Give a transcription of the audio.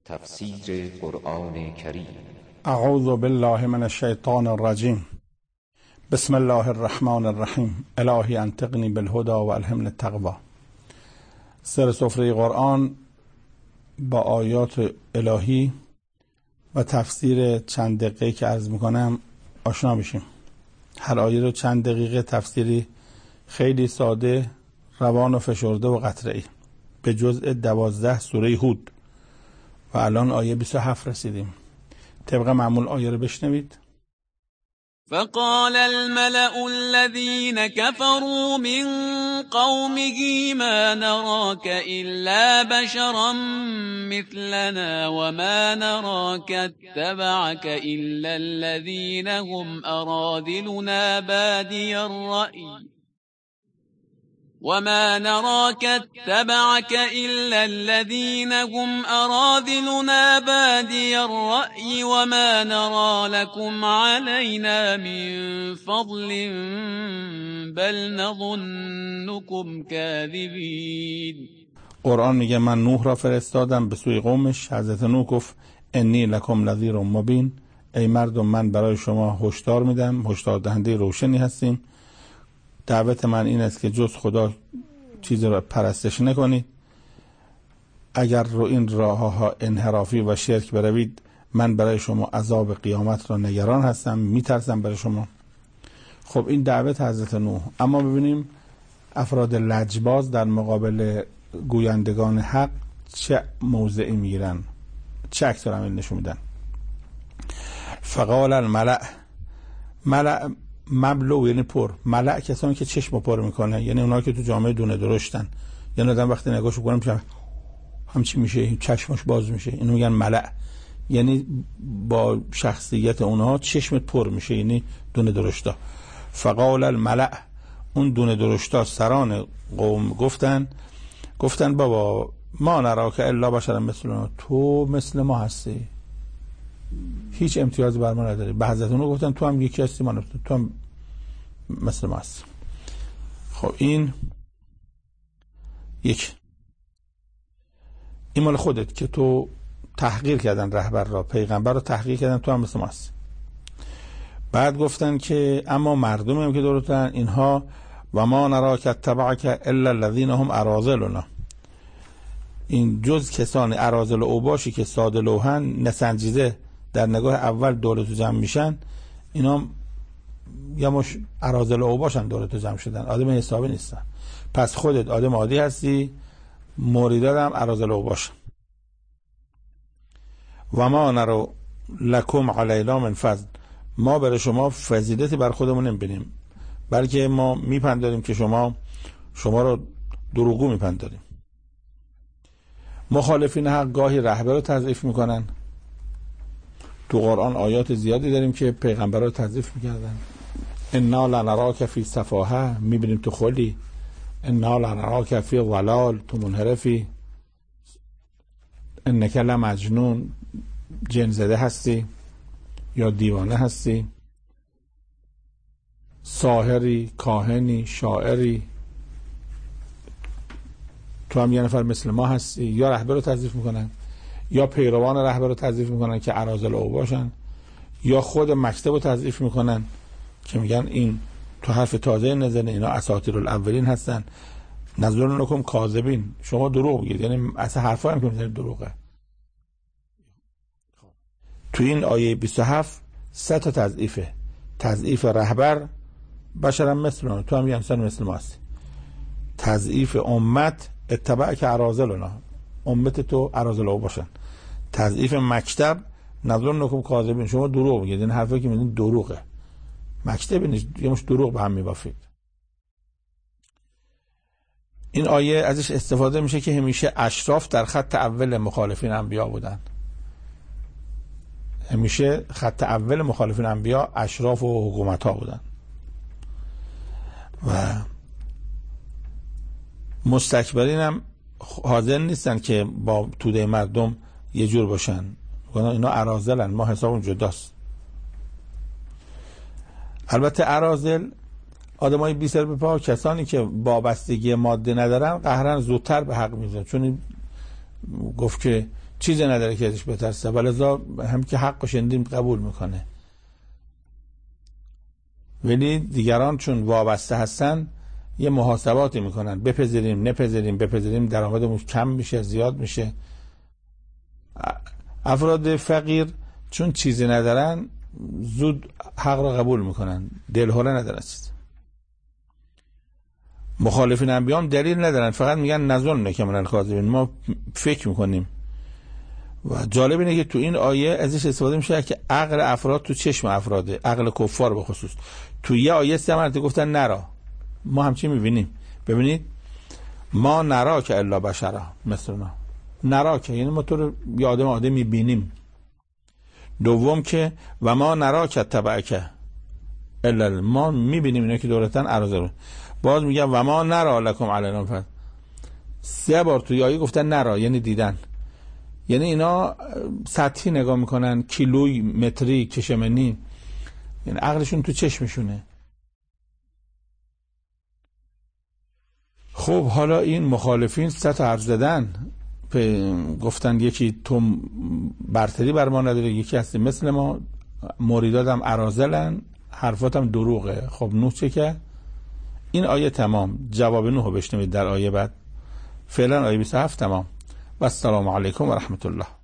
تفسیر قرآن کریم. اعوذ بالله من الشیطان الرجیم. بسم الله الرحمن الرحیم. الهی انطقنی بالهدى و الهمنی التقوی. سر سفره قرآن با آیات الهی و تفسیر چند دقیقه که عرض میکنم آشنا بشیم. هر آیه رو چند دقیقه تفسیری خیلی ساده، روان و فشرده و قطره‌ای به جزء 12 سوره هود و الان آیه 27 رسیدیم. طبق معمول آیه رو بشنوید. فقال الملأ الذين كفروا من قومه ما نراك إلا بشرا مثلنا وما نراك اتبعك إلا الذين هم أراذلنا بادي الرأي وما نراك اتبعك إلا الذين هم أراذلنا بادي الرأي وما نرى لكم علينا من فضل بل نظنكم كاذبين. قرآن میگه من نوح را فرستادم به سوی قومش. حضرت نوح گفت انی لکم نذیر مبین، ای مردم من برای شما هشدار میدم، هشدار دهنده روشنی هستیم. دعوت من این است که جز خدا چیزی را پرستش نکنید. اگر رو این راه ها انحرافی و شرک بروید من برای شما عذاب قیامت را نگران هستم، میترسم برای شما. خب این دعوت حضرت نوح. اما ببینیم افراد لجباز در مقابل گویندگان حق چه موضعی میگیرن، چه عکس العمل نشون میدن. فقال الملأ، ملأ مبلو یعنی پر، ملأ کسانی که چشم پر میکنه، یعنی اونایی که تو جامعه دونه درشتن. یعنی آدم وقتی نگاهشو کنه همچی میشه، چشمش باز میشه، اینو میگن ملأ. یعنی با شخصیت اونها چشمت پر میشه، یعنی دونه درشتا. فقال الملأ، اون دونه درشتا سران قوم گفتن بابا ما نراک الا بشرا مثلنا، تو مثل ما هستی، هیچ امتیازی بر ما نداری. به حضرت نوح گفتن تو هم یکی هستی، تو هم مثل ما هستی. خب این مال خودت که تو تحقیر کردن رهبر را، پیغمبر را تحقیر کردن، تو هم مثل ما هستی. بعد گفتن که اما مردمی هم که دورتن اینها و ما نراک اتبعک الا الذین هم اراذلنا، این جز کسان اراذل و اوباشی که ساده لوحن، نسنجیده، در نگاه اول دورتو جمع میشن، اینا یا مش اراذل و اوباشن دورتو جمع شدن، آدم حسابی نیستن. پس خودت آدم عادی هستی، موریدات هم اراذل و اوباشن. و ما نرو لکم علینا من فضل، ما برای شما فضیلتی بر خودمون نمیبینیم، بلکه ما میپنداریم که شما رو دروغگو میپنداریم. مخالفین حق گاهی رهبر رو تضعیف میکنن. تو قرآن آیات زیادی داریم که پیغمبر رو تضعیف میکردن. انا لنراک فی سفاهه، میبینیم تو خلی. انا لنراک فی ضلال، تو منحرفی. انک لمجنون، جن زده هستی یا دیوانه هستی. ساحری، کاهنی، شاعری، تو هم یه نفر مثل ما هستی. یا رهبر رو تضعیف میکنن، یا پیروان رهبر رو تضعیف میکنن که اراذل او باشن، یا خود مکتب رو تضعیف میکنن که میگن این تو حرف تازه نزنه، اینا اساطیر الاولین هستن. نظرونکم کاذبین، شما دروغ میگید، یعنی اصلا حرفا هم که میزنید دروغه. تو این آیه 27 سه تا تضعیفه. تضعیف رهبر، بشرا مثلنا، تو هم یه انسان مثل ما هستی. تضعیف امت، اتبعک اراذلنا، امت تو اراذل او باشن. تضعیف مکتب، نظرونکم کاذبین، شما دروغ میگید، این حرفی که میگید دروغه. مکتب نیست، یه مش دروغ به هم میبافید. این آیه ازش استفاده میشه که همیشه اشراف در خط اول مخالفین انبیا بودن. همیشه خط اول مخالفین انبیا اشراف و حکومت ها بودن و مستکبرین هم حاضر نیستن که با توده مردم یه جور باشن. اینا اراذلن، ما حسابون جداست. البته اراذل آدمای بی سر به پا، کسانی که وابستگی ماده ندارن، قهرن زودتر به حق میزنن. چون گفت که چیزی نداره که ازش بترسه، ولذا هم که حق و شنیدیم قبول میکنه. ولی دیگران چون وابسته هستن یه محاسباتی میکنن، بپذیریم نپذیریم، درآمدمون کم میشه زیاد میشه. افراد فقیر چون چیزی ندارن زود حق را قبول میکنن، دلهوره ندارن. چیز مخالفین انبیا هم دلیل ندارن، فقط میگن نظن کمالن کاذبین، ما فکر میکنیم. و جالب اینه که تو این آیه ازش استفاده میشه که عقل افراد تو چشم افراده، عقل کفار به خصوص. تو یه آیه 3 مرتبه گفتن نرا، ما همچین میبینیم. ببینید ما نرا که الا بشرا مثلنا، نرا که یعنی ما تو رو یه آدم میبینیم. دوم که و ما نرا که تبعک الا، ما میبینیم اینا که دولتن عرضه. باز میگه و ما نرا لکم علینا فضل. 3 بار توی آیه گفتن نرا یعنی دیدن، یعنی اینا سطحی نگاه میکنن، کیلوی متری کشمنی، یعنی عقلشون تو چشمشونه. خب حالا این مخالفین 3 تا حرف زدن، گفتن یکی تو برتری بر ما نداره، یکی هستی مثل ما، مریدادم اراذلن، حرفاتم دروغه. خب نوح چه کرد؟ این آیه تمام. جواب نوح بشنوید در آیه بعد. فعلا آیه 27 تمام. و السلام علیکم و رحمت الله.